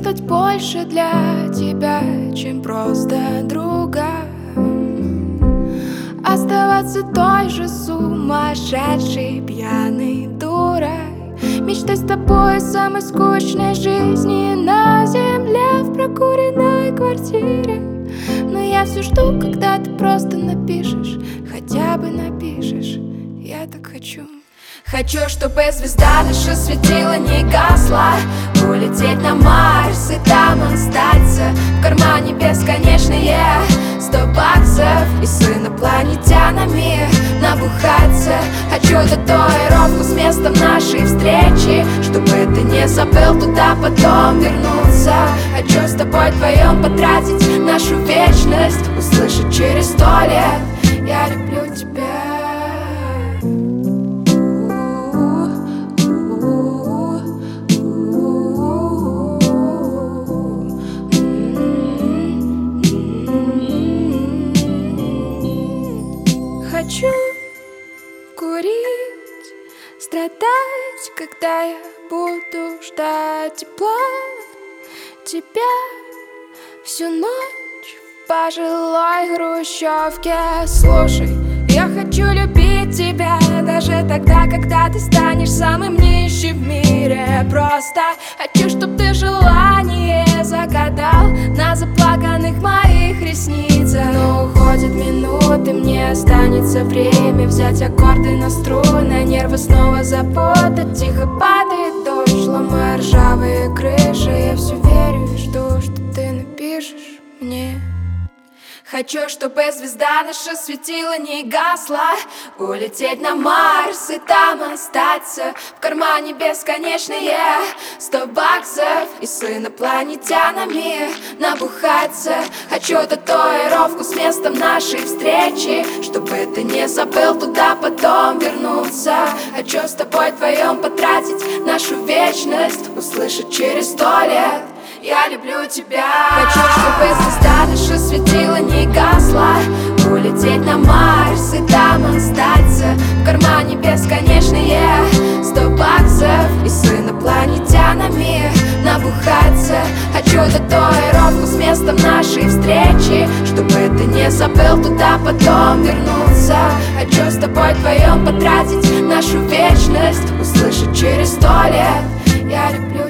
стать больше для тебя, чем просто друга. Оставаться той же сумасшедшей пьяной дурой, мечтай с тобой самой скучной жизни на земле, в прокуренной квартире. Но я все жду, когда ты просто напишешь, хотя бы напишешь. Я так хочу. Хочу, чтобы звезда наша светила, не гасла. Улететь на Марс и там остаться. В кармане бесконечные 100 баксов и с инопланетянами набухаться. Хочу татуировку с местом нашей встречи, чтобы ты не забыл туда потом вернуться. Хочу с тобой вдвоем потратить нашу вечность, услышать через 100 лет: я люблю тебя. Хочу курить, страдать, когда я буду ждать тепла тебя всю ночь в пожилой хрущевке. Слушай, я хочу любить тебя даже тогда, когда ты станешь самым нищим в мире. Просто хочу, чтоб ты желание загадал на заплаканных моих ресницах. Но уходят минуты, мне останется время взять аккорды на струны, нервы снова запутать. Тихо падает дождь, ломая ржавые крыши. Я все верю и жду, что ты напишешь мне. Хочу, чтобы звезда наша светила, не гасла. Улететь на Марс и там остаться. В кармане бесконечные 100 баксов и с инопланетянами набухаться. Хочу татуировку с местом нашей встречи, чтобы ты не забыл туда потом вернуться. Хочу с тобой вдвоем потратить нашу вечность, услышать через 100 лет: я люблю тебя. Хочу, чтобы звезда наша светила, не гасла. Улететь на Марс и там остаться. В кармане бесконечные 100 баксов и с инопланетянами набухаться. Хочу татуировку с местом нашей встречи, чтобы ты не забыл туда потом вернуться. Хочу с тобой вдвоем потратить нашу вечность, услышать через 100 лет: я люблю тебя.